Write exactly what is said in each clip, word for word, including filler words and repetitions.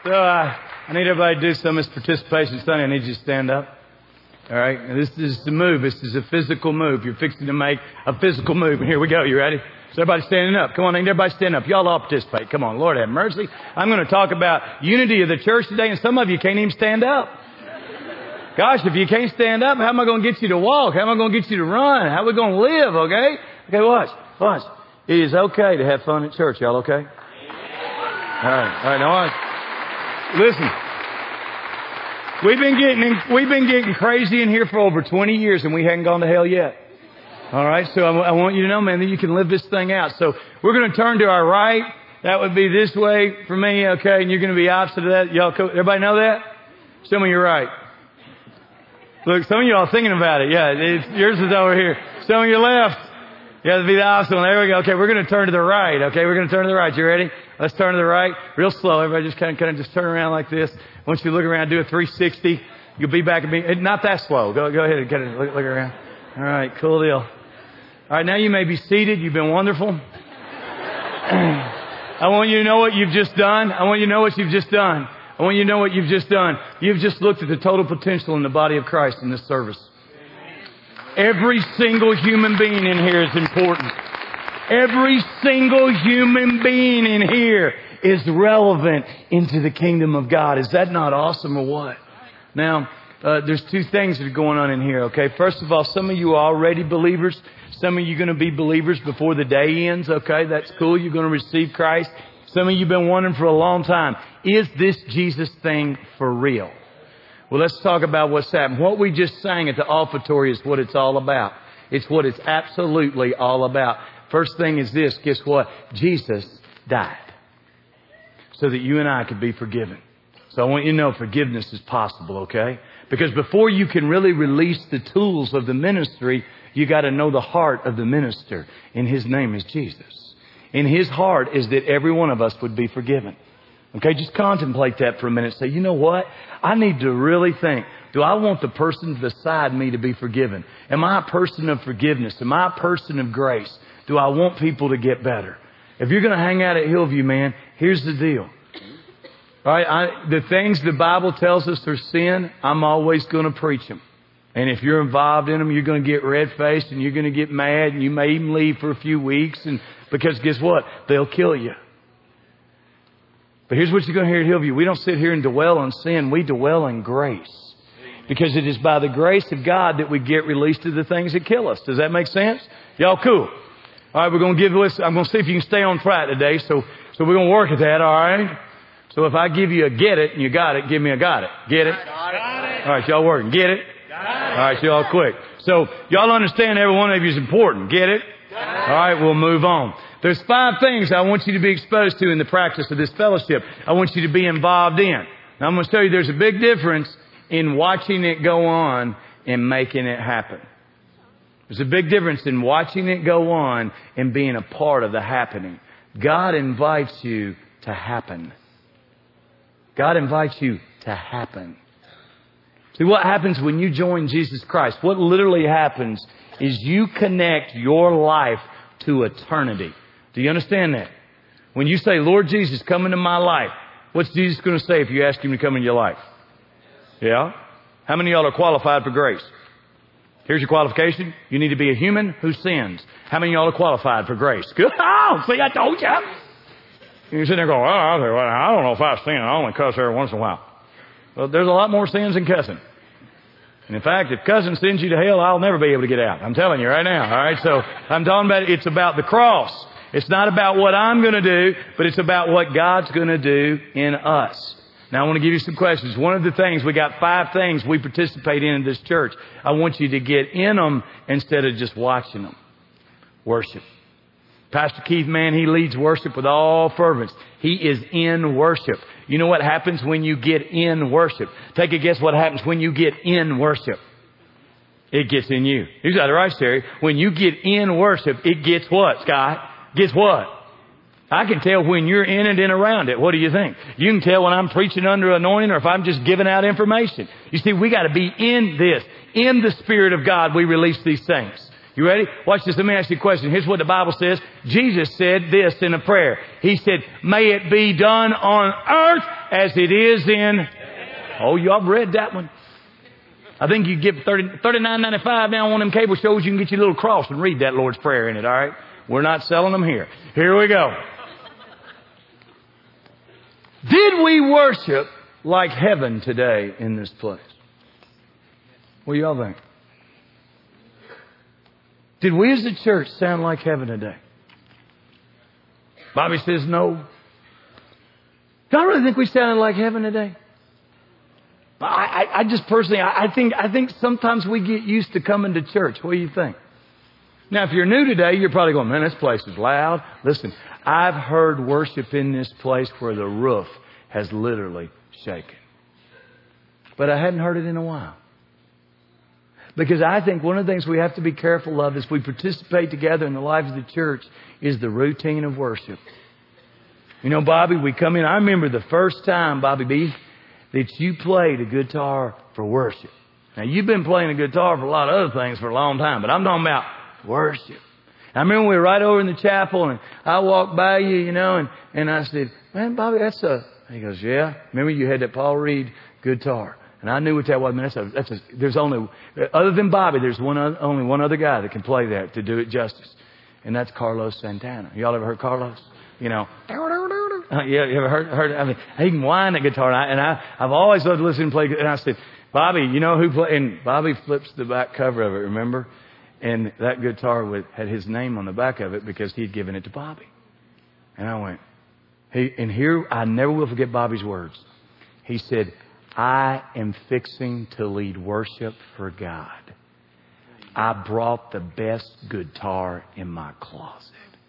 So uh, I need everybody to do some of this participation Sunday. I need you to stand up. All right. And this is the move. This is a physical move. You're fixing to make a physical move. And here we go. You ready? So everybody standing up. Come on, everybody stand up. Y'all all participate. Come on. Lord have mercy. I'm going to talk about unity of the church today, and some of you can't even stand up. Gosh, if you can't stand up, how am I going to get you to walk? How am I going to get you to run? How are we going to live, okay? Okay, watch. Watch. It is okay to have fun at church. Y'all okay? All right. All right. Now watch. Listen. We've been getting we've been getting crazy in here for over twenty years, and we haven't gone to hell yet. All right. So I, I want you to know, man, that you can live this thing out. So we're going to turn to our right. That would be this way for me, okay? And you're going to be opposite of that. Y'all, everybody know that? Some of you are right. Look, some of you are thinking about it. Yeah, it's, yours is over here. Some of you left. You have to be the opposite one. There we go. Okay, we're going to turn to the right. Okay, we're going to turn to the right. You ready? Let's turn to the right. Real slow. Everybody just kind of, kind of just turn around like this. Once you look around, do a three sixty. You'll be back and be, not that slow. Go, go ahead and kind of look, look around. All right, cool deal. All right, now you may be seated. You've been wonderful. I want you to know what you've just done. I want you to know what you've just done. I want you to know what you've just done. You've just looked at the total potential in the body of Christ in this service. Every single human being in here is important. Every single human being in here is relevant into the kingdom of God. Is that not awesome or what? Now, uh, there's two things that are going on in here, okay? First of all, some of you are already believers. Some of you are going to be believers before the day ends, okay? That's cool. You're going to receive Christ. Some of you have been wondering for a long time, is this Jesus thing for real? Well, let's talk about what's happened. What we just sang at the offertory is what it's all about. It's what it's absolutely all about. First thing is this. Guess what? Jesus died so that you and I could be forgiven. So I want you to know forgiveness is possible, okay? Because before you can really release the tools of the ministry, you got to know the heart of the minister. And His name is Jesus. And His heart is that every one of us would be forgiven. Okay, just contemplate that for a minute. Say, you know what? I need to really think. Do I want the person beside me to be forgiven? Am I a person of forgiveness? Am I a person of grace? Do I want people to get better? If you're going to hang out at Hillview, man, here's the deal. All right, I, the things the Bible tells us are sin, I'm always going to preach them. And if you're involved in them, you're going to get red-faced and you're going to get mad and you may even leave for a few weeks. And because guess what? They'll kill you. But here's what you're going to hear at Hillview. We don't sit here and dwell on sin. We dwell in grace. Because it is by the grace of God that we get released to the things that kill us. Does that make sense? Y'all cool? All right, we're going to give this. I'm going to see if you can stay on track today. So, so we're going to work at that, all right? So if I give you a get it and you got it, give me a got it. Get it? Got it. All right, y'all working. Get it? Got it. All right, y'all quick. So y'all understand every one of you is important. Get it? Got it. All right, we'll move on. There's five things I want you to be exposed to in the practice of this fellowship. I want you to be involved in. Now I'm going to tell you there's a big difference in watching it go on and making it happen. There's a big difference in watching it go on and being a part of the happening. God invites you to happen. God invites you to happen. See, what happens when you join Jesus Christ? What literally happens is you connect your life to eternity. Do you understand that? When you say, Lord Jesus, come into my life, what's Jesus going to say if you ask Him to come into your life? Yeah? How many of y'all are qualified for grace? Here's your qualification. You need to be a human who sins. How many of y'all are qualified for grace? Good. Oh, see, I told you. And you're sitting there going, oh, I don't know if I sin. I only cuss every once in a while. Well, there's a lot more sins than cussing. And in fact, if cussing sends you to hell, I'll never be able to get out. I'm telling you right now. All right. So I'm talking about it's about the cross. It's not about what I'm going to do, but it's about what God's going to do in us. Now I want to give you some questions. One of the things, we got five things we participate in in this church. I want you to get in them instead of just watching them. Worship. Pastor Keith, man, he leads worship with all fervence. He is in worship. You know what happens when you get in worship? Take a guess what happens when you get in worship. It gets in you. You got it right, Terry. When you get in worship, it gets what, Scott? Gets what? I can tell when you're in it and around it. What do you think? You can tell when I'm preaching under anointing or if I'm just giving out information. You see, we got to be in this. In the Spirit of God, we release these things. You ready? Watch this. Let me ask you a question. Here's what the Bible says. Jesus said this in a prayer. He said, may it be done on earth as it is in... Oh, y'all read that one. I think you give thirty, thirty-nine ninety-five now on one of them cable shows. You can get your little cross and read that Lord's Prayer in it, all right? We're not selling them here. Here we go. Did we worship like heaven today in this place? What do y'all think? Did we as a church sound like heaven today? Bobby says no. Do I really think we sounded like heaven today? I, I, I just personally, I, I think, I think sometimes we get used to coming to church. What do you think? Now, if you're new today, you're probably going, man, this place is loud. Listen, I've heard worship in this place where the roof has literally shaken. But I hadn't heard it in a while. Because I think one of the things we have to be careful of as we participate together in the life of the church is the routine of worship. You know, Bobby, we come in. I remember the first time, Bobby B., that you played a guitar for worship. Now, you've been playing a guitar for a lot of other things for a long time, but I'm talking about worship. I remember we were right over in the chapel, and I walked by you, you know, and, and I said, man, Bobby, that's a... He goes, yeah. Remember you had that Paul Reed guitar. And I knew what that was. I mean, that's a, that's a, there's only, other than Bobby, there's one, only one other guy that can play that to do it justice. And that's Carlos Santana. Y'all ever heard Carlos? You know, uh, yeah, you ever heard, heard, I mean, he can whine that guitar. And, I, and I, I've always loved to listen and play. And I said, Bobby, you know who play? And Bobby flips the back cover of it, remember? And that guitar with, had his name on the back of it because he'd given it to Bobby. And I went, he, and here, I never will forget Bobby's words. He said, I am fixing to lead worship for God. I brought the best guitar in my closet.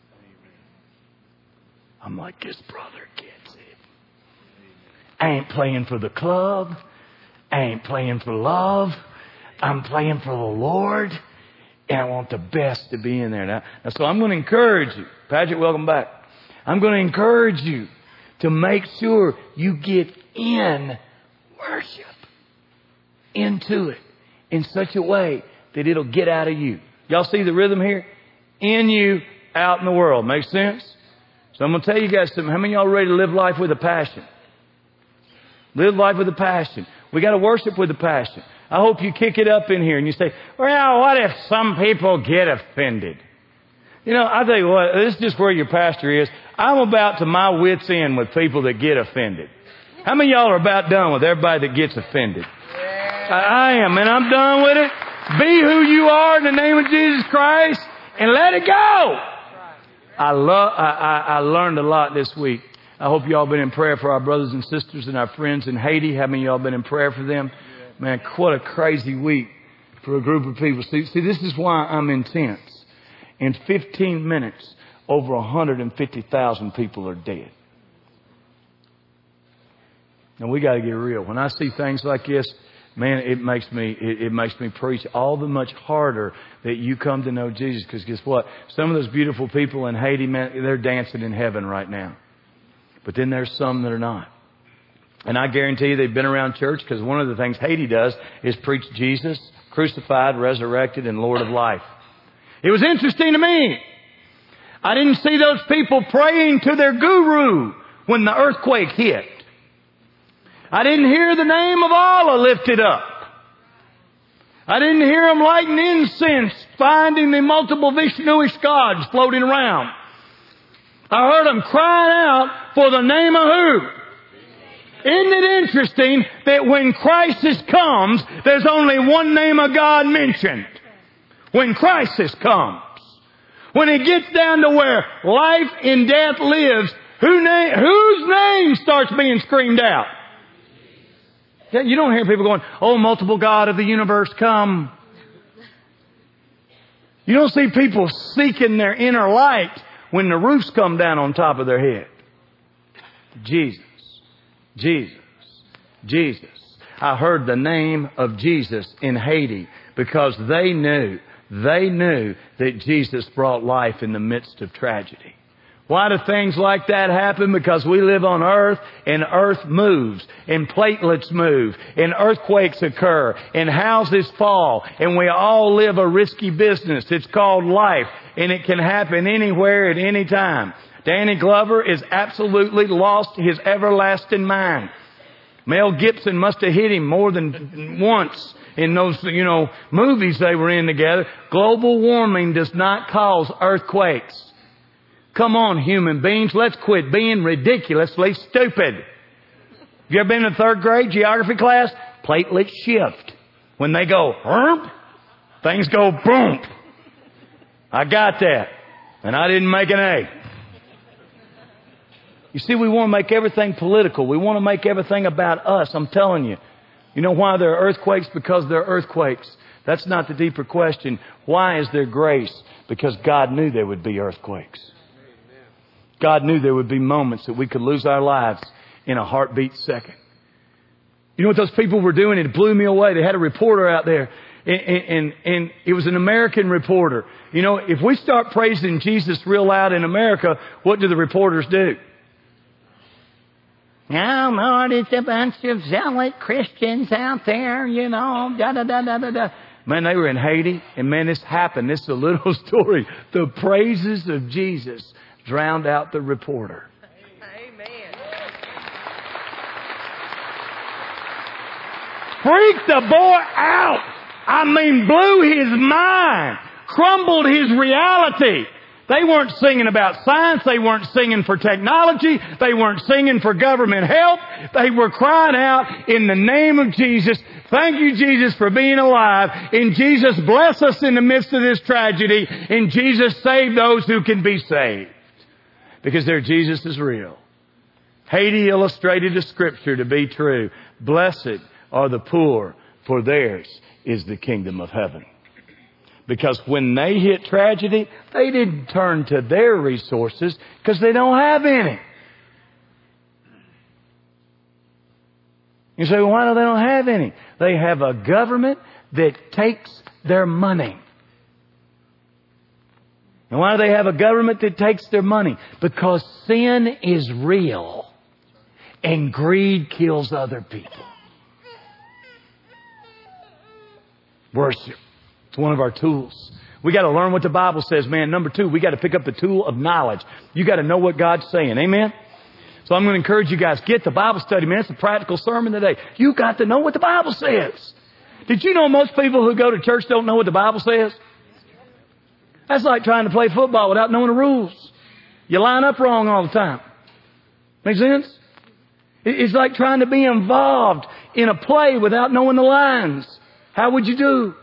I'm like, this brother gets it. I ain't playing for the club. I ain't playing for love. I'm playing for the Lord. And I want the best to be in there. Now, now so I'm going to encourage you. Patrick, welcome back. I'm going to encourage you to make sure you get in worship into it in such a way that it'll get out of you. Y'all see the rhythm here? In you, out in the world. Makes sense? So I'm going to tell you guys something. How many of y'all are ready to live life with a passion? Live life with a passion. We got to worship with a passion. I hope you kick it up in here and you say, well, what if some people get offended? You know, I tell you what, this is just where your pastor is. I'm about to my wits' end with people that get offended. How many of y'all are about done with everybody that gets offended? Yeah. I, I am, and I'm done with it. Be who you are in the name of Jesus Christ and let it go. I love. I, I, I learned a lot this week. I hope y'all been in prayer for our brothers and sisters and our friends in Haiti. How many of y'all been in prayer for them? Man, what a crazy week for a group of people. See, see, this is why I'm intense. In fifteen minutes, over one hundred fifty thousand people are dead. And we got to get real. When I see things like this, man, it makes me it, it makes me preach all the much harder that you come to know Jesus. Because guess what? Some of those beautiful people in Haiti, man, they're dancing in heaven right now. But then there's some that are not. And I guarantee you they've been around church because one of the things Haiti does is preach Jesus, crucified, resurrected, and Lord of life. It was interesting to me. I didn't see those people praying to their guru when the earthquake hit. I didn't hear the name of Allah lifted up. I didn't hear them lighting incense, finding the multiple Vishnuish gods floating around. I heard them crying out for the name of who? Isn't it interesting that when crisis comes, there's only one name of God mentioned? When crisis comes. When it gets down to where life and death lives, who name, whose name starts being screamed out? You don't hear people going, oh, multiple God of the universe, come. You don't see people seeking their inner light when the roofs come down on top of their head. Jesus. Jesus. Jesus. I heard the name of Jesus in Haiti because they knew, they knew that Jesus brought life in the midst of tragedy. Why do things like that happen? Because we live on earth and earth moves and platelets move and earthquakes occur and houses fall and we all live a risky business. It's called life and it can happen anywhere at any time. Danny Glover is absolutely lost his everlasting mind. Mel Gibson must have hit him more than once in those, you know, movies they were in together. Global warming does not cause earthquakes. Come on, human beings. Let's quit being ridiculously stupid. Have you ever been in third grade geography class? Platelet shift. When they go, Herp, things go boom. I got that. And I didn't make an A. You see, we want to make everything political. We want to make everything about us. I'm telling you. You know why there are earthquakes? Because there are earthquakes. That's not the deeper question. Why is there grace? Because God knew there would be earthquakes. God knew there would be moments that we could lose our lives in a heartbeat second. You know what those people were doing? It blew me away. They had a reporter out there, and, and, and it was an American reporter. You know, if we start praising Jesus real loud in America, what do the reporters do? Oh, Lord, it's a bunch of zealot Christians out there, you know, da da da da da da. Man, they were in Haiti, and man, this happened. This is a little story. The praises of Jesus drowned out the reporter. Amen. Freaked the boy out. I mean, blew his mind. Crumbled his reality. They weren't singing about science. They weren't singing for technology. They weren't singing for government help. They were crying out in the name of Jesus. Thank you, Jesus, for being alive. And Jesus, bless us in the midst of this tragedy. And Jesus, save those who can be saved. Because their Jesus is real. Haiti illustrated the Scripture to be true. Blessed are the poor, for theirs is the kingdom of heaven. Because when they hit tragedy, they didn't turn to their resources because they don't have any. You say, well, why do they don't have any? They have a government that takes their money. And why do they have a government that takes their money? Because sin is real and greed kills other people. Worship. It's one of our tools. We got to learn what the Bible says, man. Number two, we got to pick up the tool of knowledge. You got to know what God's saying. Amen? So I'm going to encourage you guys, get the Bible study, man. It's a practical sermon today. You got to know what the Bible says. Did you know most people who go to church don't know what the Bible says? That's like trying to play football without knowing the rules. You line up wrong all the time. Make sense? It's like trying to be involved in a play without knowing the lines. How would you do?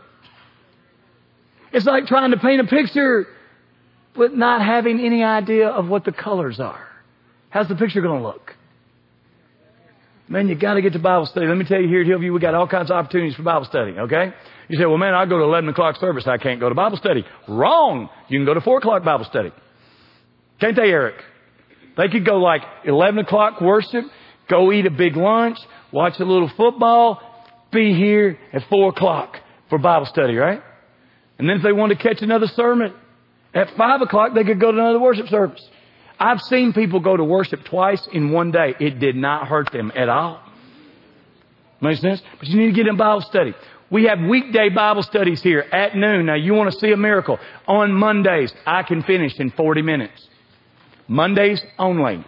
It's like trying to paint a picture but not having any idea of what the colors are. How's the picture going to look? Man, you got to get to Bible study. Let me tell you, here at Hillview, we got all kinds of opportunities for Bible study, okay? You say, well, man, I go to eleven o'clock service. I can't go to Bible study. Wrong. You can go to four o'clock Bible study. Can't they, Eric? They could go like eleven o'clock worship, go eat a big lunch, watch a little football, be here at four o'clock for Bible study, right? And then if they wanted to catch another sermon at five o'clock, they could go to another worship service. I've seen people go to worship twice in one day. It did not hurt them at all. Makes sense? But you need to get in Bible study. We have weekday Bible studies here at noon. Now, you want to see a miracle. On Mondays, I can finish in forty minutes. Mondays only.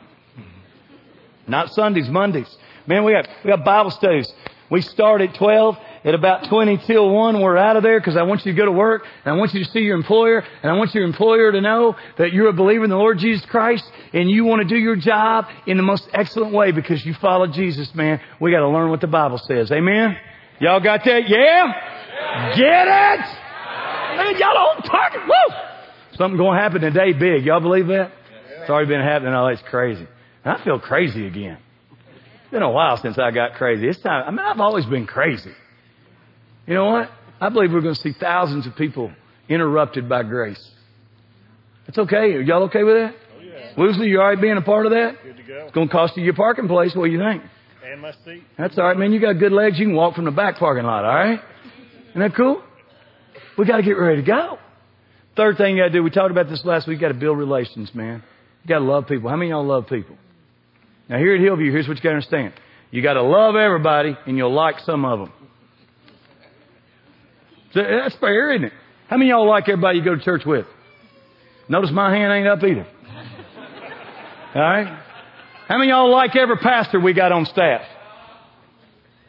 Not Sundays, Mondays. Man, we have, we have Bible studies. We start at twelve. At about twenty till one, we're out of there because I want you to go to work and I want you to see your employer and I want your employer to know that you're a believer in the Lord Jesus Christ and you want to do your job in the most excellent way because you follow Jesus, man. We got to learn what the Bible says. Amen? Y'all got that? Yeah? Yeah. Get it? Man, y'all don't talk it. Woo! Something going to happen today big. Y'all believe that? It's already been happening. Oh, that's crazy. And I feel crazy again. It's been a while since I got crazy. It's time. I mean, I've always been crazy. You know what? I believe we're going to see thousands of people interrupted by grace. That's okay. Are y'all okay with that? Oh, yeah. Woolsey, you all right being a part of that? Good to go. It's going to cost you your parking place. What do you think? And my seat. That's all right, man. You got good legs. You can walk from the back parking lot, all right? Isn't that cool? We got to get ready to go. Third thing you got to do, we talked about this last week, you got to build relations, man. You got to love people. How many of y'all love people? Now, here at Hillview, here's what you got to understand. You got to love everybody, and you'll like some of them. That's fair, isn't it? How many of y'all like everybody you go to church with? Notice my hand ain't up either. All right? How many of y'all like every pastor we got on staff?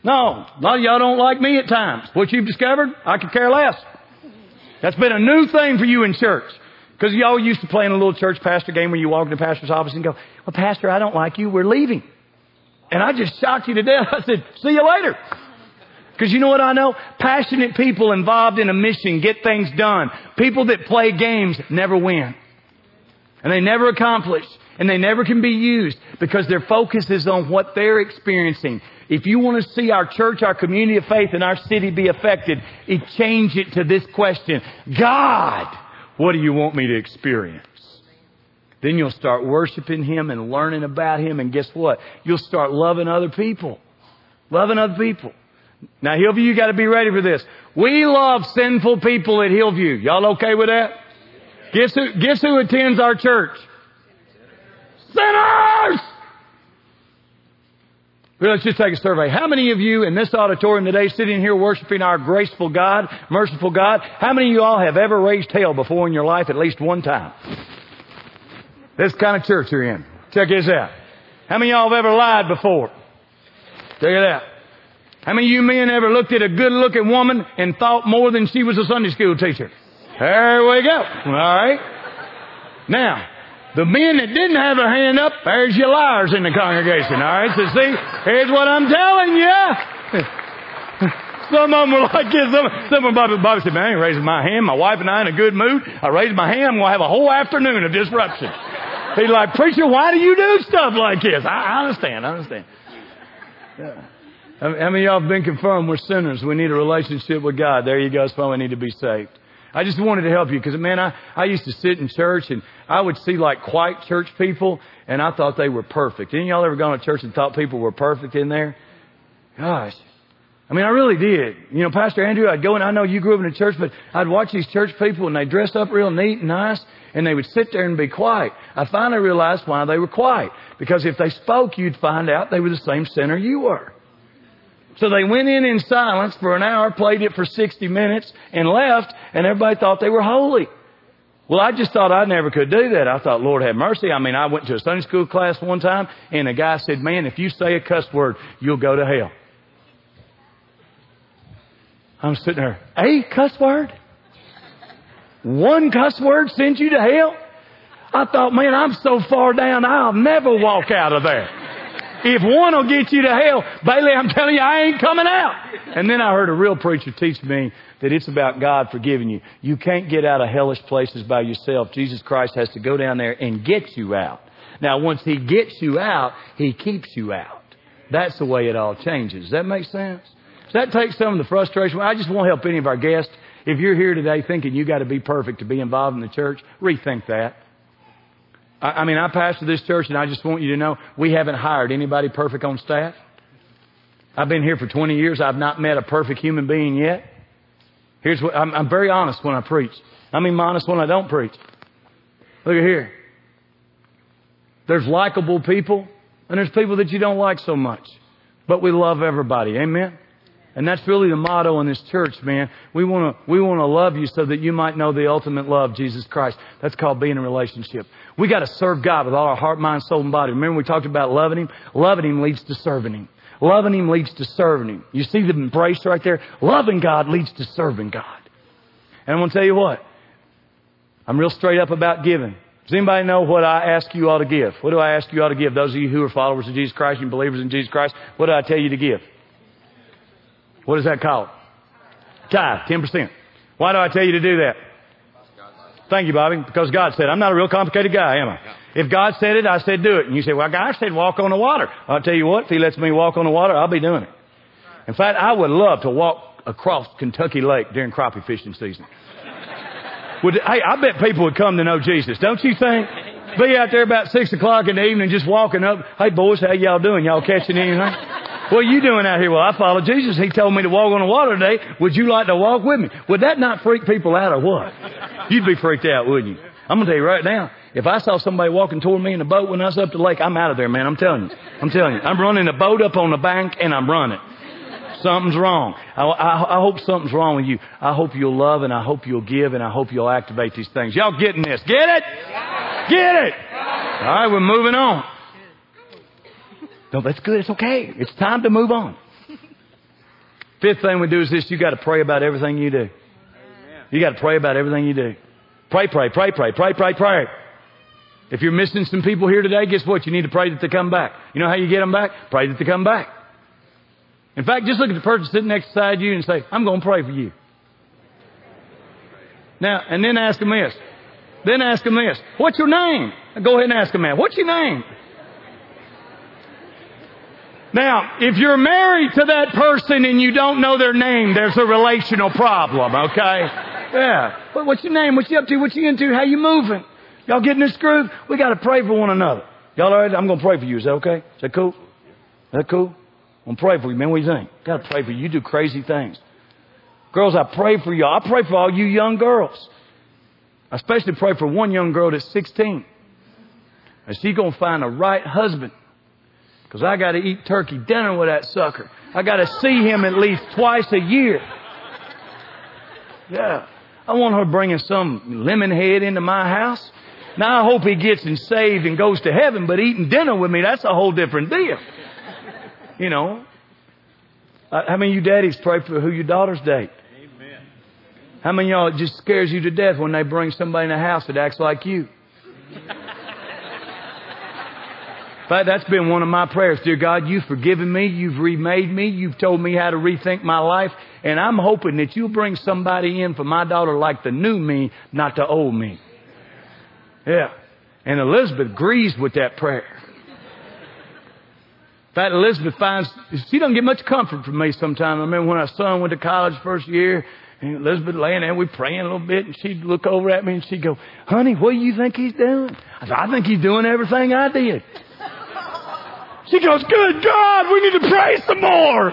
No, a lot of y'all don't like me at times. What you've discovered, I could care less. That's been a new thing for you in church. Because y'all used to play in a little church pastor game where you walk in the pastor's office and go, well, Pastor, I don't like you. We're leaving. And I just shocked you to death. I said, see you later. Because you know what I know? Passionate people involved in a mission get things done. People that play games never win. And they never accomplish. And they never can be used because their focus is on what they're experiencing. If you want to see our church, our community of faith, and our city be affected, you change it to this question. God, what do you want me to experience? Then you'll start worshiping Him and learning about Him. And guess what? You'll start loving other people. Loving other people. Now, Hillview, you got to be ready for this. We love sinful people at Hillview. Y'all okay with that? Guess who, guess who attends our church? Sinners! Well, let's just take a survey. How many of you in this auditorium today sitting here worshiping our graceful God, merciful God, how many of you all have ever raised hell before in your life at least one time? This kind of church you're in. Check this out. How many of y'all have ever lied before? Check it out. How many of you men ever looked at a good-looking woman and thought more than she was a Sunday school teacher? There we go. All right. Now, the men that didn't have their hand up, there's your liars in the congregation. All right. So see, here's what I'm telling you. Some of them were like this. Some, some of them, Bobby, Bobby said, man, I ain't raising my hand. My wife and I in a good mood. I raised my hand. I'm going to have a whole afternoon of disruption. He's like, preacher, why do you do stuff like this? I, I understand. I understand. Yeah. How many of y'all have been confirmed we're sinners? We need a relationship with God. There you go. That's why we need to be saved. I just wanted to help you because, man, I, I used to sit in church and I would see like quiet church people and I thought they were perfect. Any of y'all ever gone to church and thought people were perfect in there? Gosh. I mean, I really did. You know, Pastor Andrew, I'd go and I know you grew up in a church, but I'd watch these church people and they dressed up real neat and nice and they would sit there and be quiet. I finally realized why they were quiet. Because if they spoke, you'd find out they were the same sinner you were. So they went in in silence for an hour, played it for sixty minutes, and left, and everybody thought they were holy. Well, I just thought I never could do that. I thought, Lord have mercy. I mean, I went to a Sunday school class one time, and a guy said, man, if you say a cuss word, you'll go to hell. I'm sitting there, a cuss word? One cuss word sends you to hell? I thought, man, I'm so far down, I'll never walk out of there. If one will get you to hell, Bailey, I'm telling you, I ain't coming out. And then I heard a real preacher teach me that it's about God forgiving you. You can't get out of hellish places by yourself. Jesus Christ has to go down there and get you out. Now, once He gets you out, He keeps you out. That's the way it all changes. Does that make sense? Does that take some of the frustration? I just won't help any of our guests. If you're here today thinking you got to be perfect to be involved in the church, rethink that. I mean, I pastor this church, and I just want you to know we haven't hired anybody perfect on staff. I've been here for twenty years. I've not met a perfect human being yet. Here's what I'm, I'm very honest when I preach. I mean, honest when I don't preach. Look at here. There's likable people, and there's people that you don't like so much. But we love everybody. Amen? And that's really the motto in this church, man. We want to we want to love you so that you might know the ultimate love, Jesus Christ. That's called being in a relationship. We got to serve God with all our heart, mind, soul, and body. Remember we talked about loving Him? Loving Him leads to serving Him. Loving Him leads to serving Him. You see the embrace right there? Loving God leads to serving God. And I'm going to tell you what. I'm real straight up about giving. Does anybody know what I ask you all to give? What do I ask you all to give? Those of you who are followers of Jesus Christ and believers in Jesus Christ, what do I tell you to give? What is that called? Tithe, ten percent. Why do I tell you to do that? Thank you, Bobby. Because God said it. I'm not a real complicated guy, am I? If God said it, I said do it. And you say, well, God said walk on the water. I'll tell you what, if He lets me walk on the water, I'll be doing it. In fact, I would love to walk across Kentucky Lake during crappie fishing season. Would, hey, I bet people would come to know Jesus, don't you think? Be out there about six o'clock in the evening just walking up. Hey, boys, how y'all doing? Y'all catching anything? What are you doing out here? Well, I follow Jesus. He told me to walk on the water today. Would you like to walk with me? Would that not freak people out or what? You'd be freaked out, wouldn't you? I'm going to tell you right now, if I saw somebody walking toward me in a boat when I was up the lake, I'm out of there, man. I'm telling you. I'm telling you. I'm running the boat up on the bank and I'm running. Something's wrong. I, I, I hope something's wrong with you. I hope you'll love and I hope you'll give and I hope you'll activate these things. Y'all getting this? Get it? Get it? All right, we're moving on. No, that's good. It's okay. It's time to move on. Fifth thing we do is this. You got to pray about everything you do. You got to pray about everything you do. Pray, pray, pray, pray, pray, pray, pray. If you're missing some people here today, guess what? You need to pray that they come back. You know how you get them back? Pray that they come back. In fact, just look at the person sitting next beside you and say, I'm going to pray for you. Now, and then ask them this. Then ask them this. What's your name? Go ahead and ask them that. What's your name? Now, if you're married to that person and you don't know their name, there's a relational problem, okay? Yeah. What, what's your name? What you up to? What you into? How you moving? Y'all getting this groove? We got to pray for one another. Y'all all right? I'm going to pray for you. Is that okay? Is that cool? Is that cool? I'm going to pray for you, man. What do you think? Got to pray for you. You do crazy things. Girls, I pray for you. I pray for all you young girls. I especially pray for one young girl that's sixteen. And she's going to find a right husband. Because I got to eat turkey dinner with that sucker. I got to see him at least twice a year. Yeah. I want her bringing some lemon head into my house. Now, I hope he gets and saved and goes to heaven, but eating dinner with me, that's a whole different deal. You know. Uh, how many of you daddies pray for who your daughters date? Amen. How many of y'all it just scares you to death when they bring somebody in the house that acts like you? In fact, that's been one of my prayers. Dear God, you've forgiven me. You've remade me. You've told me how to rethink my life. And I'm hoping that you'll bring somebody in for my daughter like the new me, not the old me. Yeah. And Elizabeth agrees with that prayer. In fact, Elizabeth finds, she doesn't get much comfort from me sometimes. I remember when our son went to college first year, and Elizabeth laying there, we praying a little bit, and she'd look over at me and she'd go, honey, what do you think he's doing? I said, I think he's doing everything I did. She goes, good God, we need to pray some more.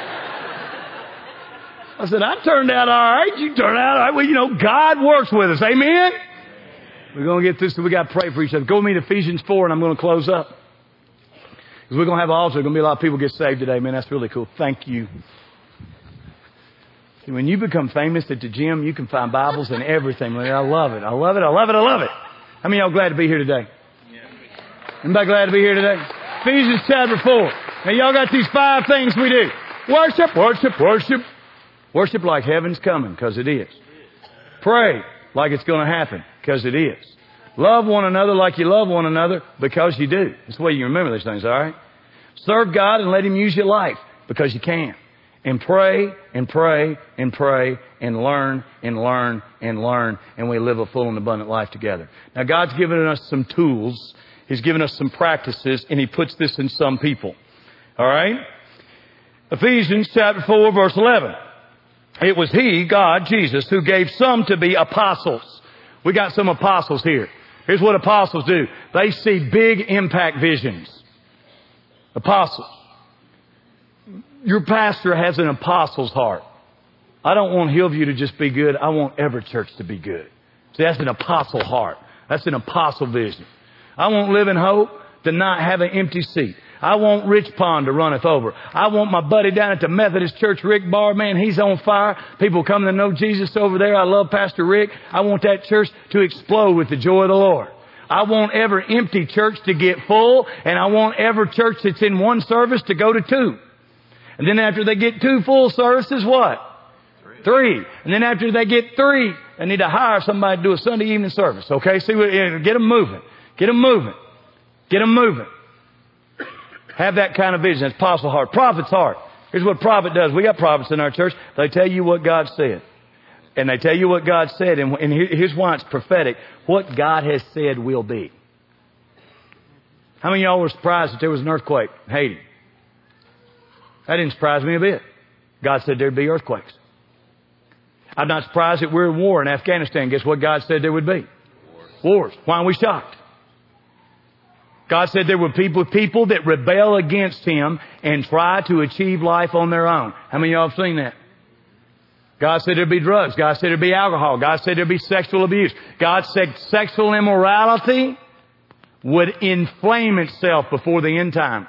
I said, I turned out all right. You turned out all right. Well, you know, God works with us. Amen? We're going to get this. We got to pray for each other. Go with me to Ephesians four, and I'm going to close up. Because we're going to have an altar. There's going to be a lot of people get saved today. Man, that's really cool. Thank you. See, when you become famous at the gym, you can find Bibles and everything. Man, I love it. I love it. I love it. I love it. How many of y'all glad to be here today? Anybody glad to be here today? Ephesians chapter four. Now, y'all got these five things we do. Worship, worship, worship. Worship like heaven's coming, because it is. Pray like it's going to happen, because it is. Love one another like you love one another, because you do. That's the way you remember these things, all right? Serve God and let Him use your life, because you can. And pray and pray and pray and learn and learn and learn, and we live a full and abundant life together. Now, God's given us some tools. He's given us some practices, and He puts this in some people. All right? Ephesians chapter four, verse eleven. It was He, God, Jesus, who gave some to be apostles. We got some apostles here. Here's what apostles do. They see big impact visions. Apostles. Your pastor has an apostle's heart. I don't want Hillview to just be good. I want every church to be good. See, that's an apostle heart. That's an apostle vision. I want Living Hope to not have an empty seat. I want Rich Pond to runneth over. I want my buddy down at the Methodist Church, Rick Barr, man, he's on fire. People come to know Jesus over there. I love Pastor Rick. I want that church to explode with the joy of the Lord. I want every empty church to get full, and I want every church that's in one service to go to two. And then after they get two full services, what? Three. Three. And then after they get three, they need to hire somebody to do a Sunday evening service. Okay? See, get them moving. Get them moving. Get them moving. Have that kind of vision. That's apostle heart. Prophet's heart. Here's what prophet does. We got prophets in our church. They tell you what God said. And they tell you what God said. And, and here's why it's prophetic. What God has said will be. How many of y'all were surprised that there was an earthquake in Haiti? That didn't surprise me a bit. God said there'd be earthquakes. I'm not surprised that we're in war in Afghanistan. Guess what God said there would be? Wars. Wars. Why are we shocked? God said there were people, people that rebel against Him and try to achieve life on their own. How many of y'all have seen that? God said there'd be drugs. God said there'd be alcohol. God said there'd be sexual abuse. God said sexual immorality would inflame itself before the end times.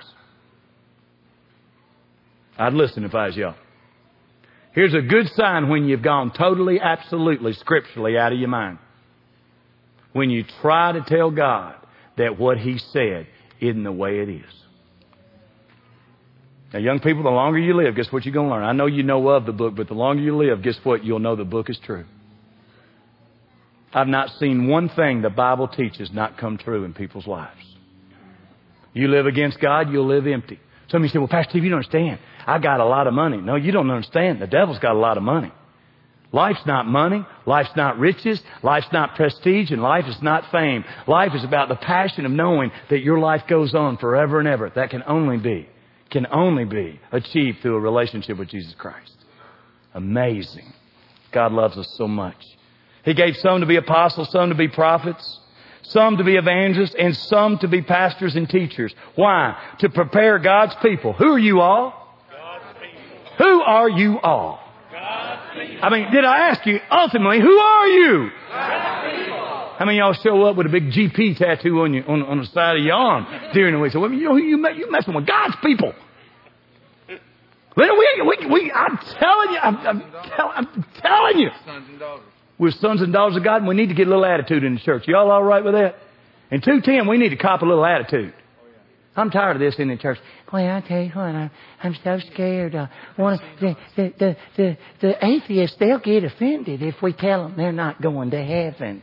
I'd listen if I was y'all. Here's a good sign when you've gone totally, absolutely, scripturally out of your mind. When you try to tell God that what He said isn't the way it is. Now, young people, the longer you live, guess what you're going to learn? I know you know of the book, but the longer you live, guess what? You'll know the book is true. I've not seen one thing the Bible teaches not come true in people's lives. You live against God, you'll live empty. Some of you say, well, Pastor Steve, you don't understand. I got a lot of money. No, you don't understand. The devil's got a lot of money. Life's not money. Life's not riches. Life's not prestige. And life is not fame. Life is about the passion of knowing that your life goes on forever and ever. That can only be, can only be achieved through a relationship with Jesus Christ. Amazing. God loves us so much. He gave some to be apostles, some to be prophets, some to be evangelists, and some to be pastors and teachers. Why? To prepare God's people. Who are you all? God's people. Who are you all? God's people. I mean, did I ask you, ultimately, who are you? God's people. How many of y'all show up with a big G P tattoo on, you, on, on the side of your arm during the week? So, well, you know who you met? You're messing with God's people. We, we, we, I'm telling you, I'm, I'm, tell, I'm telling you. Sons and daughters. We're sons and daughters of God, and we need to get a little attitude in the church. Y'all all right with that? In two ten, we need to cop a little attitude. I'm tired of this in the church. Boy, I tell you what, I'm, I'm so scared. Uh, one, the, the, the, the, the atheists, they'll get offended if we tell them they're not going to heaven.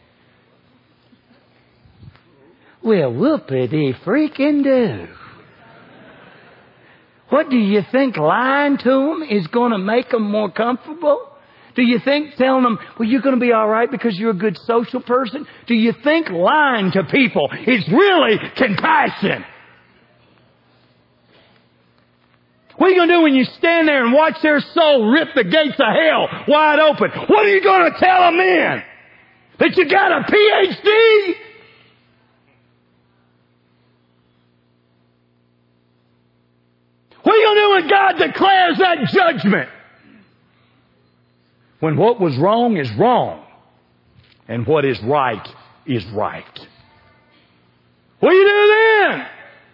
Well, whoopity freaking do. What do you think lying to them is going to make them more comfortable? Do you think telling them, well, you're going to be all right because you're a good social person? Do you think lying to people is really compassion? What are you going to do when you stand there and watch their soul rip the gates of hell wide open? What are you going to tell them then? That you got a P H D? What are you going to do when God declares that judgment? When what was wrong is wrong and what is right is right. What do you do then?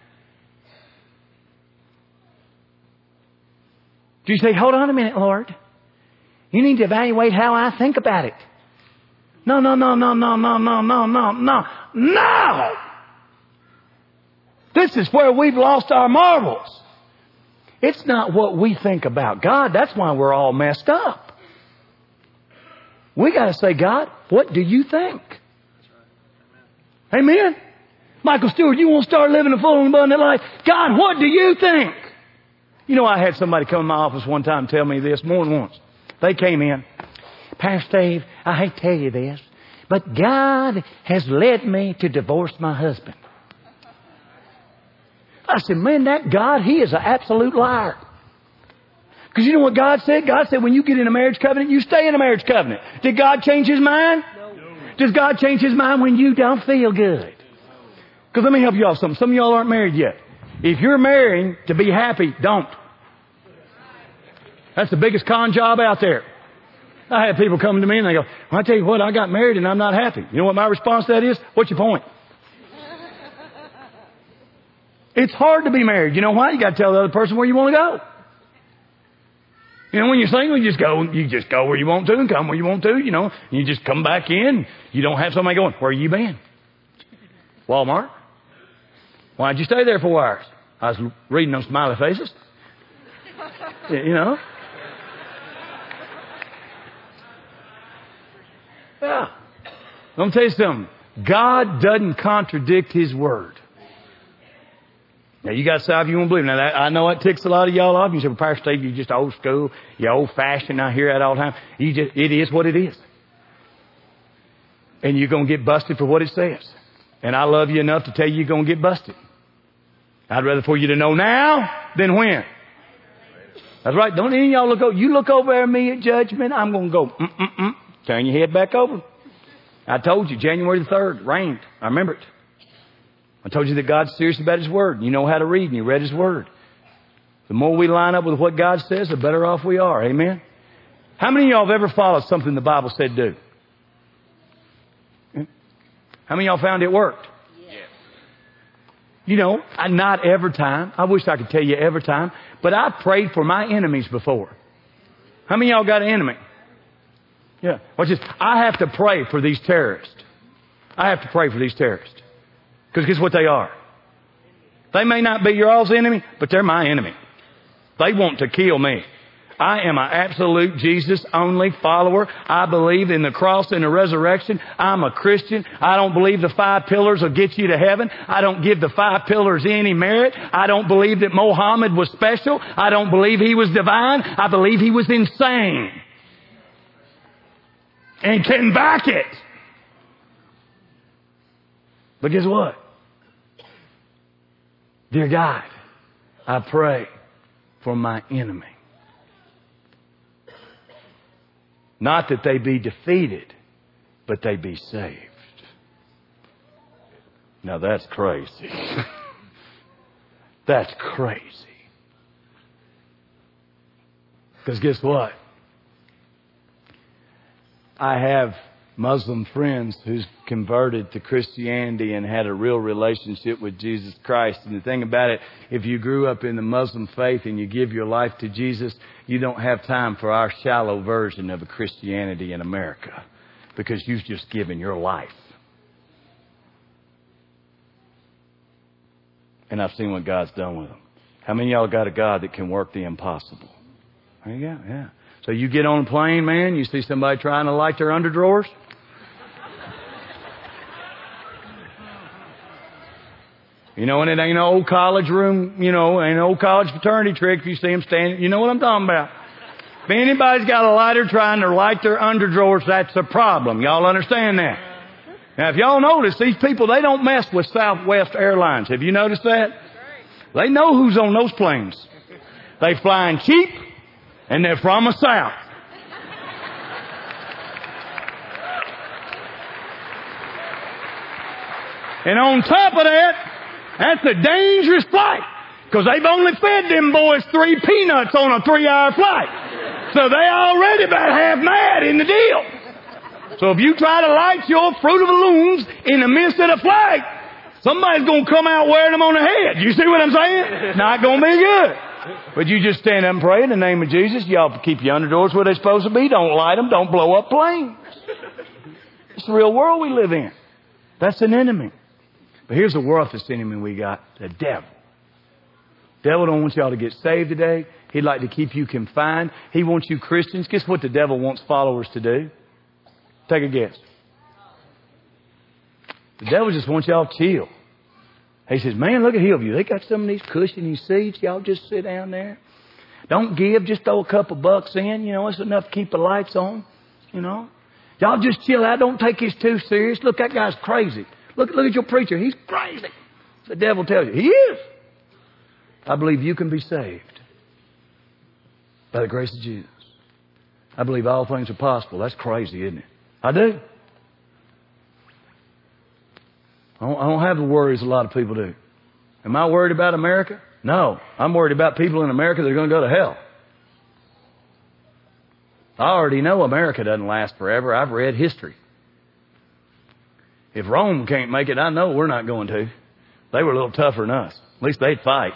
Do you say, hold on a minute, Lord. You need to evaluate how I think about it. No, no, no, no, no, no, no, no, no, no, no! This is where we've lost our marbles. It's not what we think about God. That's why we're all messed up. We got to say, God, what do you think? Amen. Michael Stewart, you want to start living a full and abundant life? God, what do you think? You know, I had somebody come in my office one time and tell me this more than once. They came in. Pastor Dave, I hate to tell you this, but God has led me to divorce my husband. I said, man, that God, He is an absolute liar. Because you know what God said? God said when you get in a marriage covenant, you stay in a marriage covenant. Did God change His mind? No. Does God change His mind when you don't feel good? Because let me help you off something. Some of y'all aren't married yet. If you're marrying to be happy, don't. That's the biggest con job out there. I had people come to me and they go, well, I tell you what, I got married and I'm not happy. You know what my response to that is? What's your point? It's hard to be married. You know why? You got to tell the other person where you want to go. You know, when you're single, you just go, you just go where you want to and come where you want to, you know. You just come back in. You don't have somebody going, where you been? Walmart. Why'd you stay there for four hours? I was reading those smiley faces. You know. Yeah. Let me tell you something. God doesn't contradict His Word. Now, you got to decide if you want to believe. Now, that, I know it ticks a lot of y'all off. You say, well, Pastor Steve, you're just old school. You're old-fashioned. I hear that all the time. You just, it is what it is. And you're going to get busted for what it says. And I love you enough to tell you you're going to get busted. I'd rather for you to know now than when. That's right. Don't any of y'all look over. You look over at me at judgment, I'm going to go, mm-mm-mm. Turn your head back over. I told you, January the third, rained. I remember it. I told you that God's serious about His Word. You know how to read and you read His Word. The more we line up with what God says, the better off we are. Amen? How many of y'all have ever followed something the Bible said do? How many of y'all found it worked? Yes. You know, not every time. I wish I could tell you every time. But I prayed for my enemies before. How many of y'all got an enemy? Yeah. Watch this. I have to pray for these terrorists. I have to pray for these terrorists. Because guess what they are? They may not be your all's enemy, but they're my enemy. They want to kill me. I am an absolute Jesus-only follower. I believe in the cross and the resurrection. I'm a Christian. I don't believe the five pillars will get you to heaven. I don't give the five pillars any merit. I don't believe that Mohammed was special. I don't believe he was divine. I believe he was insane. And can back it. But guess what? Dear God, I pray for my enemy. Not that they be defeated, but they be saved. Now that's crazy. That's crazy. Because guess what? I have Muslim friends who's converted to Christianity and had a real relationship with Jesus Christ. And the thing about it, if you grew up in the Muslim faith and you give your life to Jesus, you don't have time for our shallow version of a Christianity in America because you've just given your life. And I've seen what God's done with them. How many of y'all got a God that can work the impossible? There you go, yeah. So you get on a plane, man, you see somebody trying to light their underdrawers. You know, and it ain't an old college room, you know, ain't an old college fraternity trick if you see them standing. You know what I'm talking about. If anybody's got a lighter trying to light their underdrawers, that's a problem. Y'all understand that? Now, if y'all notice, these people, they don't mess with Southwest Airlines. Have you noticed that? They know who's on those planes. They flying cheap, and they're from the South. And on top of that, that's a dangerous flight. Because they've only fed them boys three peanuts on a three-hour flight. So they already about half mad in the deal. So if you try to light your Fruit of the Looms in the midst of the flight, somebody's going to come out wearing them on the head. You see what I'm saying? Not going to be good. But you just stand up and pray in the name of Jesus. Y'all keep your underdoors where they're supposed to be. Don't light them. Don't blow up planes. It's the real world we live in. That's an enemy. But here's the worthless enemy we got. The devil. The devil don't want y'all to get saved today. He'd like to keep you confined. He wants you Christians. Guess what the devil wants followers to do? Take a guess. The devil just wants y'all to chill. He says, man, look at Hillview. They got some of these cushiony seats. Y'all just sit down there. Don't give. Just throw a couple bucks in. You know, it's enough to keep the lights on. You know. Y'all just chill out. Don't take this too serious. Look, that guy's crazy. Look, look at your preacher. He's crazy. The devil tells you. He is. I believe you can be saved by the grace of Jesus. I believe all things are possible. That's crazy, isn't it? I do. I don't, I don't have the worries a lot of people do. Am I worried about America? No. I'm worried about people in America that are going to go to hell. I already know America doesn't last forever. I've read history. If Rome can't make it, I know we're not going to. They were a little tougher than us. At least they'd fight.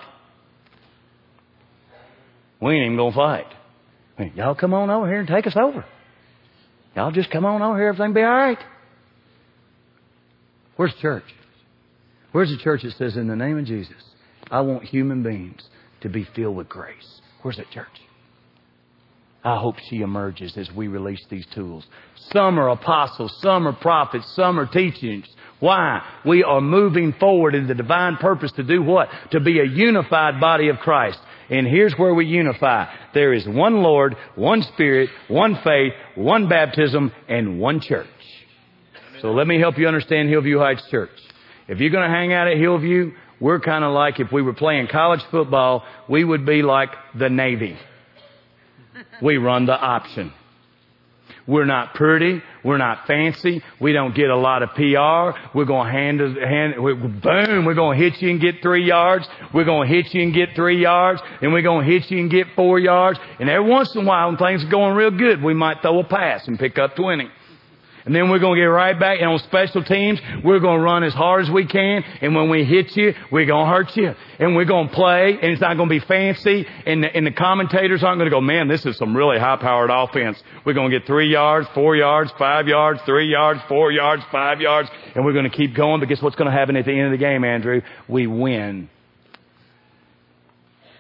We ain't even going to fight. I mean, y'all come on over here and take us over. Y'all just come on over here. Everything will be all right. Where's the church? Where's the church that says, in the name of Jesus, I want human beings to be filled with grace? Where's that church? I hope she emerges as we release these tools. Some are apostles, some are prophets, some are teachings. Why? We are moving forward in the divine purpose to do what? To be a unified body of Christ. And here's where we unify. There is one Lord, one Spirit, one faith, one baptism, and one church. So let me help you understand Hillview Heights Church. If you're going to hang out at Hillview, we're kind of like if we were playing college football, we would be like the Navy. We run the option. We're not pretty. We're not fancy. We don't get a lot of P R. We're going to hand, hand, boom, we're going to hit you and get three yards. We're going to hit you and get three yards. And we're going to hit you and get four yards. And every once in a while, when things are going real good, we might throw a pass and pick up twenty. And then we're going to get right back. And on special teams, we're going to run as hard as we can. And when we hit you, we're going to hurt you. And we're going to play. And it's not going to be fancy. And the, and the commentators aren't going to go, man, this is some really high-powered offense. We're going to get three yards, four yards, five yards, three yards, four yards, five yards. And we're going to keep going. But guess what's going to happen at the end of the game, Andrew? We win.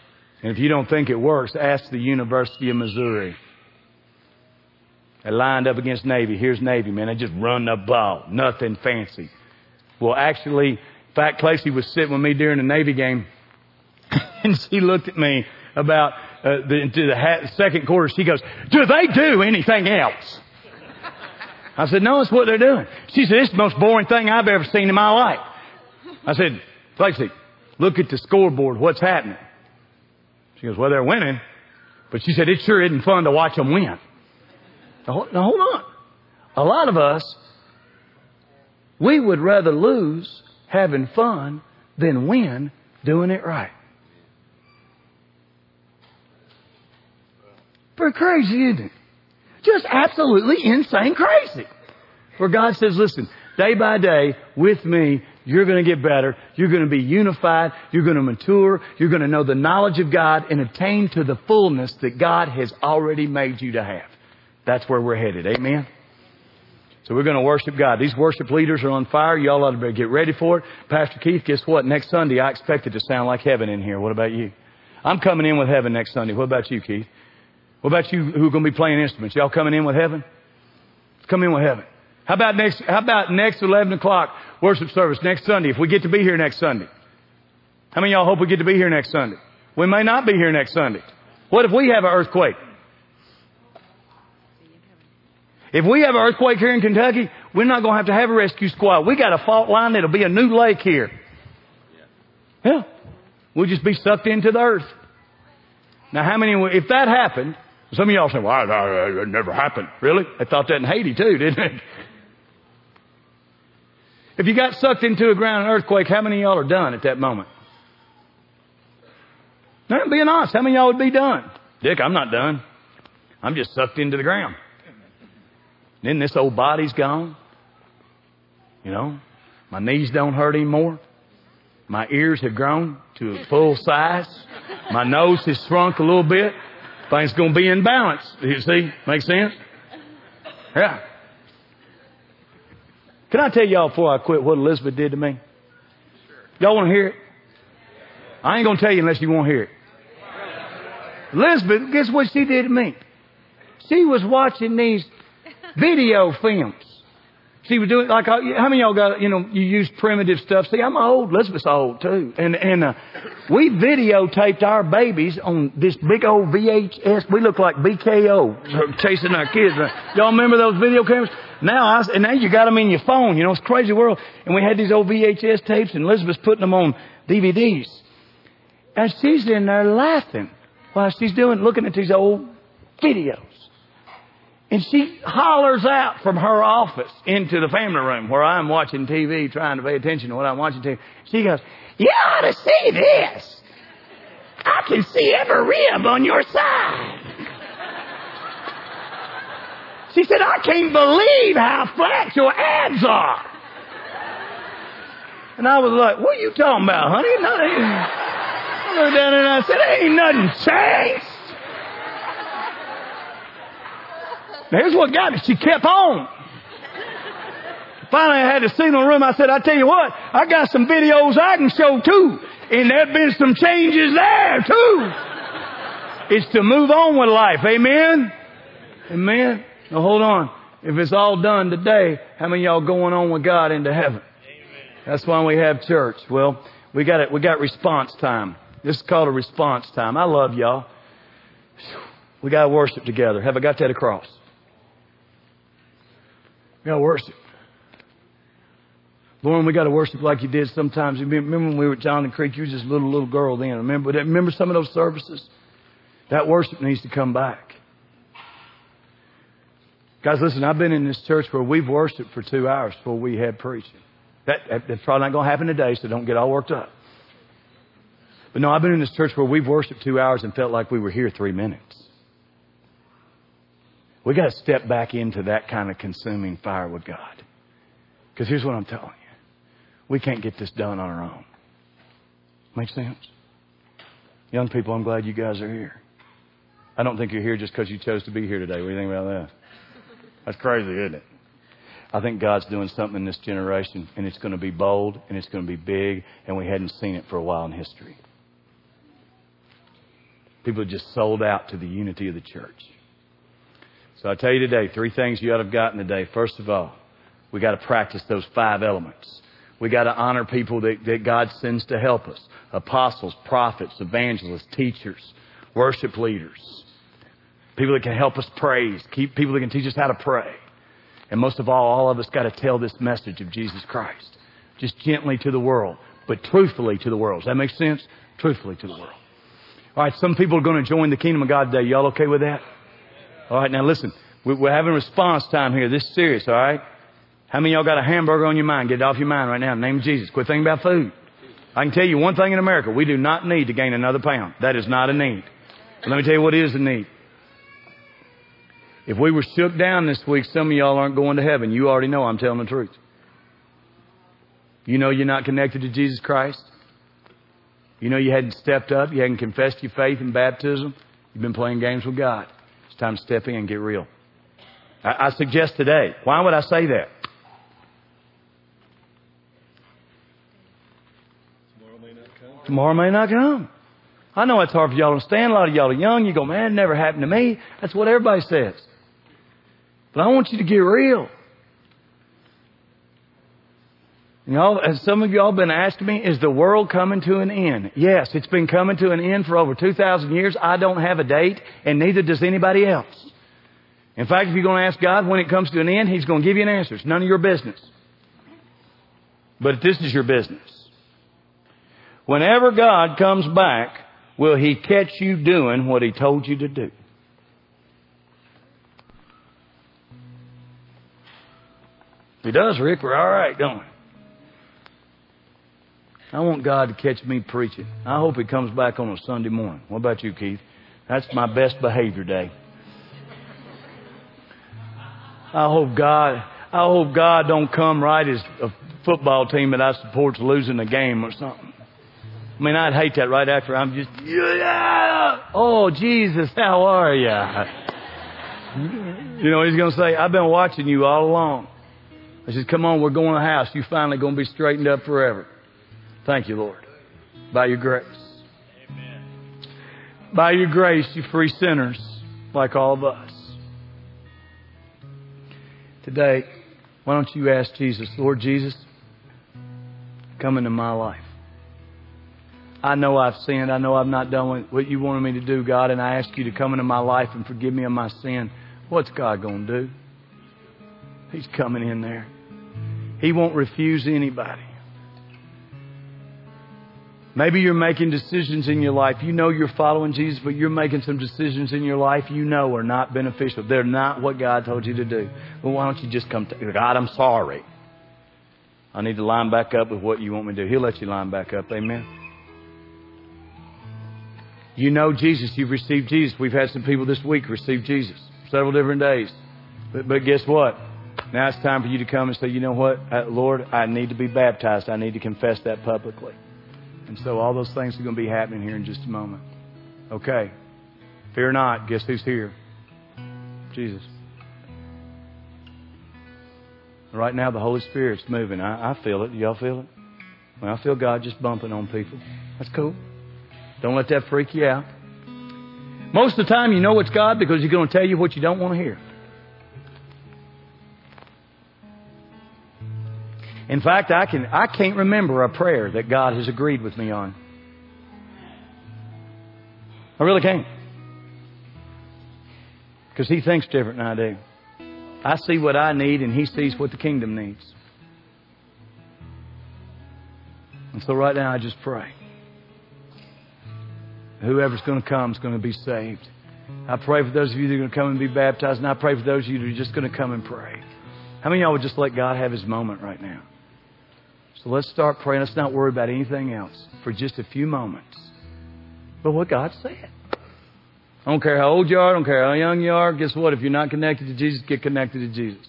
And if you don't think it works, ask the University of Missouri. They lined up against Navy. Here's Navy, man. They just run the ball. Nothing fancy. Well, actually, in fact, Clancy was sitting with me during the Navy game, and she looked at me about uh, the, into the ha- second quarter. She goes, do they do anything else? I said, no, it's what they're doing. She said, it's the most boring thing I've ever seen in my life. I said, Clancy, look at the scoreboard. What's happening? She goes, well, they're winning. But she said, it sure isn't fun to watch them win. Now, now hold on. A lot of us, we would rather lose having fun than win doing it right. Pretty crazy, isn't it? Just absolutely insane crazy. Where God says, listen, day by day with me, you're going to get better. You're going to be unified. You're going to mature. You're going to know the knowledge of God and attain to the fullness that God has already made you to have. That's where we're headed. Amen. So we're going to worship God. These worship leaders are on fire. Y'all ought to get ready for it. Pastor Keith, guess what? Next Sunday, I expect it to sound like heaven in here. What about you? I'm coming in with heaven next Sunday. What about you, Keith? What about you who are going to be playing instruments? Y'all coming in with heaven? Come in with heaven. How about next, how about next eleven o'clock worship service next Sunday? If we get to be here next Sunday. How many of y'all hope we get to be here next Sunday? We may not be here next Sunday. What if we have an earthquake? If we have an earthquake here in Kentucky, we're not going to have to have a rescue squad. We got a fault line that'll be a new lake here. Yeah. We'll just be sucked into the earth. Now, how many, if that happened, some of y'all say, well, it never happened. Really? They thought that in Haiti too, didn't they? If you got sucked into a ground earthquake, how many of y'all are done at that moment? Now, I'm being honest. How many of y'all would be done? Dick, I'm not done. I'm just sucked into the ground. Then this old body's gone. You know, my knees don't hurt anymore. My ears have grown to a full size. My nose has shrunk a little bit. Things going to be in balance. You see? Make sense? Yeah. Can I tell y'all before I quit what Elizabeth did to me? Y'all want to hear it? I ain't going to tell you unless you want to hear it. Elizabeth, guess what she did to me? She was watching these video films. She was doing like, how many of y'all got, you know, you use primitive stuff? See, I'm old. Elizabeth's old too. And, and, uh, we videotaped our babies on this big old V H S. We look like B K O chasing our kids. Y'all remember those video cameras? Now, I, and now you got them in your phone. You know, it's a crazy world. And we had these old V H S tapes and Elizabeth's putting them on D V Ds. And she's in there laughing while she's doing, looking at these old videos. And she hollers out from her office into the family room where I'm watching T V, trying to pay attention to what I'm watching T V. She goes, you ought to see this. I can see every rib on your side. She said, I can't believe how flat your abs are. And I was like, what are you talking about, honey? Nothing. I looked down and I said, ain't nothing changed. Now, here's what got me. She kept on. Finally, I had to signal the room. I said, I tell you what, I got some videos I can show too. And there have been some changes there too. It's to move on with life. Amen? Amen? Now, hold on. If it's all done today, how many of y'all going on with God into heaven? Amen. That's why we have church. Well, we got it. We got response time. This is called a response time. I love y'all. We got to worship together. Have I got that across? We got to worship. Lauren, we got to worship like you did sometimes. Remember when we were at John and Creek? You were just a little, little girl then. Remember that? Remember some of those services? That worship needs to come back. Guys, listen, I've been in this church where we've worshiped for two hours before we had preaching. That, that's probably not going to happen today, so don't get all worked up. But no, I've been in this church where we've worshiped two hours and felt like we were here three minutes. We got to step back into that kind of consuming fire with God. Because here's what I'm telling you. We can't get this done on our own. Make sense? Young people, I'm glad you guys are here. I don't think you're here just because you chose to be here today. What do you think about that? That's crazy, isn't it? I think God's doing something in this generation, and it's going to be bold, and it's going to be big, and we hadn't seen it for a while in history. People are just sold out to the unity of the church. So I tell you today, three things you ought to have gotten today. First of all, we got to practice those five elements. We got to honor people that, that God sends to help us. Apostles, prophets, evangelists, teachers, worship leaders. People that can help us praise. Keep people that can teach us how to pray. And most of all, all of us got to tell this message of Jesus Christ. Just gently to the world, but truthfully to the world. Does that make sense? Truthfully to the world. All right, some people are going to join the kingdom of God today. Y'all okay with that? All right, now listen. We're having response time here. This is serious, all right? How many of y'all got a hamburger on your mind? Get it off your mind right now in the name of Jesus. Quit thinking about food. I can tell you one thing in America. We do not need to gain another pound. That is not a need. But let me tell you what is a need. If we were shook down this week, some of y'all aren't going to heaven. You already know I'm telling the truth. You know you're not connected to Jesus Christ. You know you hadn't stepped up. You hadn't confessed your faith in baptism. You've been playing games with God. It's time to step in and get real. I, I suggest today. Why would I say that? Tomorrow may not come. Tomorrow may not come. I know it's hard for y'all to understand. A lot of y'all are young. You go, man, it never happened to me. That's what everybody says. But I want you to get real. You know, as some of y'all been asking me, is the world coming to an end? Yes, it's been coming to an end for over two thousand years. I don't have a date, and neither does anybody else. In fact, if you're going to ask God when it comes to an end, He's going to give you an answer. It's none of your business. But this is your business. Whenever God comes back, will He catch you doing what He told you to do? If He does, Rick, we're all right, don't we? I want God to catch me preaching. I hope He comes back on a Sunday morning. What about you, Keith? That's my best behavior day. I hope God, I hope God don't come right as a football team that I support's losing a game or something. I mean, I'd hate that right after I'm just, yeah! Oh, Jesus, how are you? You know, He's going to say, I've been watching you all along. I said, come on, we're going to the house. You're finally going to be straightened up forever. Thank you, Lord. By your grace. Amen. By your grace, you free sinners like all of us. Today, why don't you ask Jesus, Lord Jesus, come into my life. I know I've sinned. I know I've not done what you wanted me to do, God, and I ask you to come into my life and forgive me of my sin. What's God going to do? He's coming in there. He won't refuse anybody. Maybe you're making decisions in your life. You know you're following Jesus, but you're making some decisions in your life you know are not beneficial. They're not what God told you to do. Well, why don't you just come to God, I'm sorry. I need to line back up with what you want me to do. He'll let you line back up. Amen. You know Jesus. You've received Jesus. We've had some people this week receive Jesus. Several different days. But, but guess what? Now it's time for you to come and say, you know what? Uh, Lord, I need to be baptized. I need to confess that publicly. And so all those things are going to be happening here in just a moment. Okay. Fear not. Guess who's here? Jesus. Right now the Holy Spirit's moving. I, I feel it. Do y'all feel it? Well, I feel God just bumping on people. That's cool. Don't let that freak you out. Most of the time you know it's God because He's going to tell you what you don't want to hear. In fact, I can I can't remember a prayer that God has agreed with me on. I really can't. Because He thinks different than I do. I see what I need and He sees what the kingdom needs. And so right now I just pray. Whoever's going to come is going to be saved. I pray for those of you that are going to come and be baptized. And I pray for those of you that are just going to come and pray. How many of y'all would just let God have His moment right now? So let's start praying. Let's not worry about anything else for just a few moments. But what God said. I don't care how old you are. I don't care how young you are. Guess what? If you're not connected to Jesus, get connected to Jesus.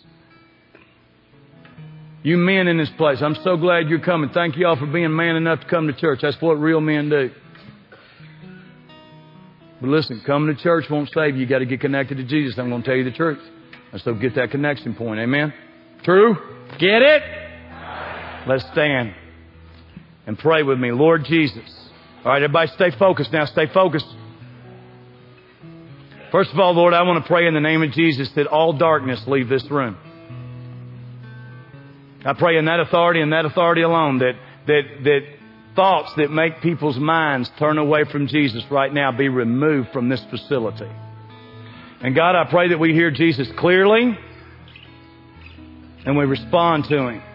You men in this place, I'm so glad you're coming. Thank you all for being man enough to come to church. That's what real men do. But listen, coming to church won't save you. You got to get connected to Jesus. I'm going to tell you the truth. And so get that connection point. Amen? True? Get it? Let's stand and pray with me. Lord Jesus. All right, everybody stay focused now. Stay focused. First of all, Lord, I want to pray in the name of Jesus that all darkness leave this room. I pray in that authority and that authority alone that, that, that thoughts that make people's minds turn away from Jesus right now be removed from this facility. And God, I pray that we hear Jesus clearly and we respond to Him.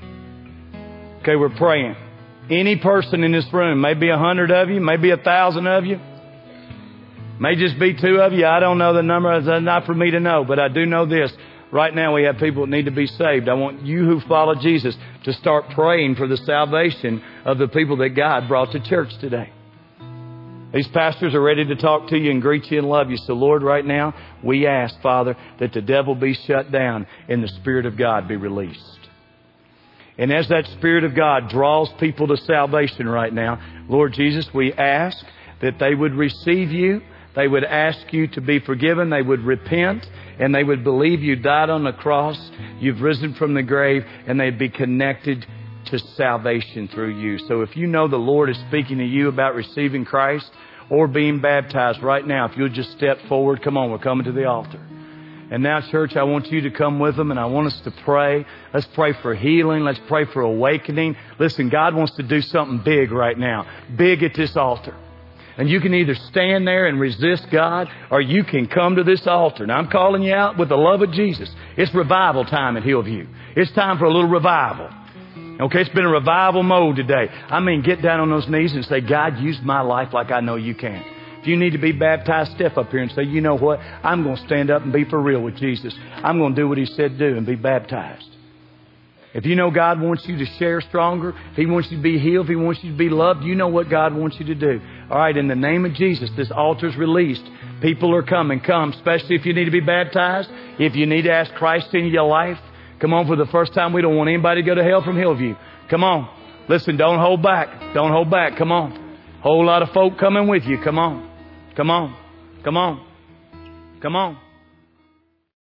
Okay, we're praying. Any person in this room, maybe a hundred of you, maybe a thousand of you, may just be two of you. I don't know the number. It's not for me to know, but I do know this. Right now we have people that need to be saved. I want you who follow Jesus to start praying for the salvation of the people that God brought to church today. These pastors are ready to talk to you and greet you and love you. So Lord, right now we ask, Father, that the devil be shut down and the Spirit of God be released. And as that Spirit of God draws people to salvation right now, Lord Jesus, we ask that they would receive you. They would ask you to be forgiven. They would repent. And they would believe you died on the cross. You've risen from the grave. And they'd be connected to salvation through you. So if you know the Lord is speaking to you about receiving Christ or being baptized right now, if you'll just step forward. Come on, we're coming to the altar. And now, church, I want you to come with them, and I want us to pray. Let's pray for healing. Let's pray for awakening. Listen, God wants to do something big right now, big at this altar. And you can either stand there and resist God, or you can come to this altar. Now, I'm calling you out with the love of Jesus. It's revival time at Hillview. It's time for a little revival. Okay, it's been a revival mode today. I mean, get down on those knees and say, God, use my life like I know you can. If you need to be baptized, step up here and say, you know what? I'm going to stand up and be for real with Jesus. I'm going to do what He said do and be baptized. If you know God wants you to share stronger, if He wants you to be healed, if He wants you to be loved, you know what God wants you to do. All right, in the name of Jesus, this altar's released. People are coming. Come, especially if you need to be baptized. If you need to ask Christ into your life. Come on, for the first time, we don't want anybody to go to hell from Hillview. Come on. Listen, don't hold back. Don't hold back. Come on. Whole lot of folk coming with you. Come on. Come on. Come on. Come on.